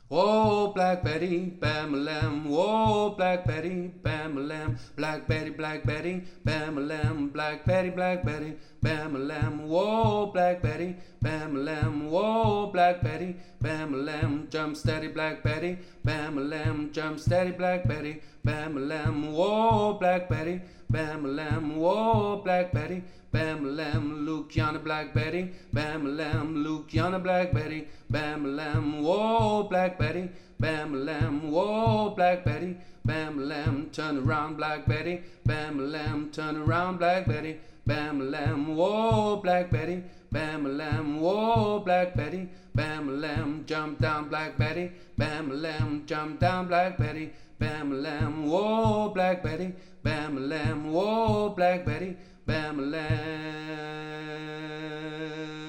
Whoa, Black Betty, bam a lamb. Whoa, Black Betty, bam a lamb. Black Betty, bam a lamb. Black Betty, bam a lamb. Whoa, Black Betty, bam a lamb. Whoa, Black Betty, bam a lamb. Jump steady, Black Betty, bam a lamb. Jump steady, Black Betty, bam a lamb. Whoa, Black Betty, bam a lamb. Whoa, Black Betty, bam a lamb. Luke yonder, Black Betty, bam a lamb. Luke yonder, Black Betty, bam a lamb. Whoa, Black Betty, bam a lamb. Whoa, Black Betty, bam a lamb. Turn around, Black Betty, bam a lamb. Turn around, Black Betty, bam a lamb. Whoa, Black Betty, bam a lamb. Whoa, Black Betty, bam a lamb. Jump down, Black Betty, bam a lamb. Jump down, Black Betty, bam a lamb. Whoa, Black Betty, bam a lamb. Whoa, Black Betty, bam a lamb.